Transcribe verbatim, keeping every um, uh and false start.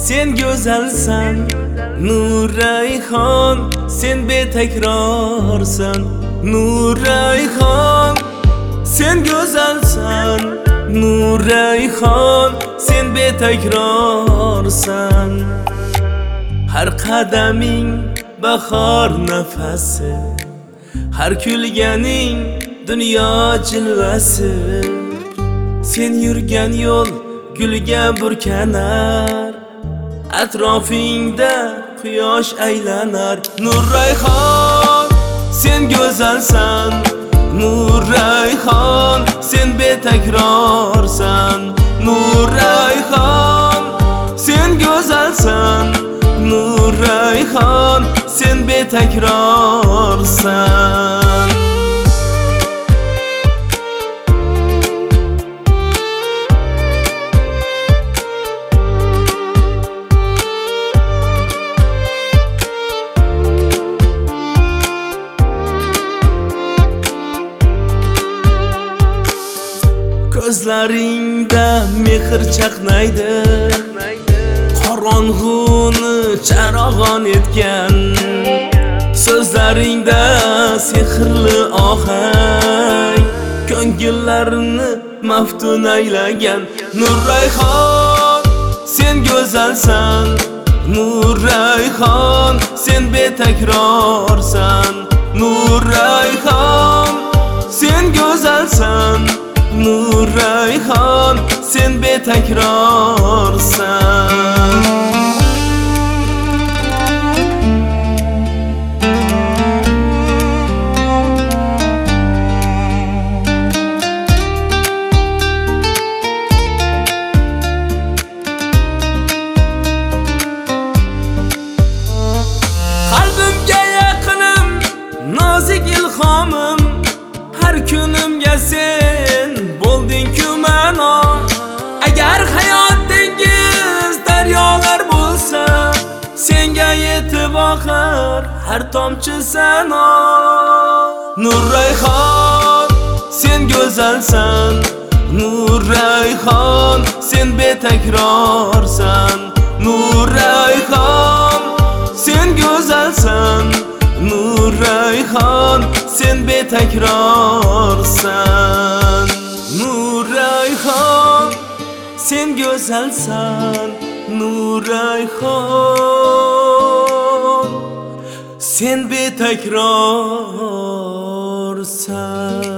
sen go'zalsan, Nurayxon, sen betakrorsan, Nurayxon, sen go'zalsan, Nurayxon, sen betakrorsan. Har qadaming bahor nafasi, har kulganing dunyo jilvasi. Sen yurgan yo'l gulga burkanar, atrofingda quyosh aylanar. Nurayxon, sen go'zalsan, Nurayxon, sen betakrorsan, Nurayxon, sen go'zalsan, Nurayxon, sen betakrorsan. Ko'zlaringda mehr chaqnaydi, qorong'uni charog'on etgan. So'zlaringda sehrli ohang, ko'ngillarni maftun aylagan. Nurayxon, sen go'zalsan, Nurayxon, sen betakrorsan, Nurayxon, sen go'zalsan, Nurayxon, sen betakrorsan. Qalbimga yaqinim, nozik ilhomim, har kunimga sen bo'lding-ku ma'no. Agar hayot dengiz daryolar bo'lsa, senga yetib oqar har tomchi sano. Nurayxon, sen go'zalsan, Nurayxon, sen betakrorsan, Nurayxon, sen go'zalsan, Nurayxon, sen betakrorsan. Nurayxon, sen go'zalsan, Nurayxon, sen betakrorsan.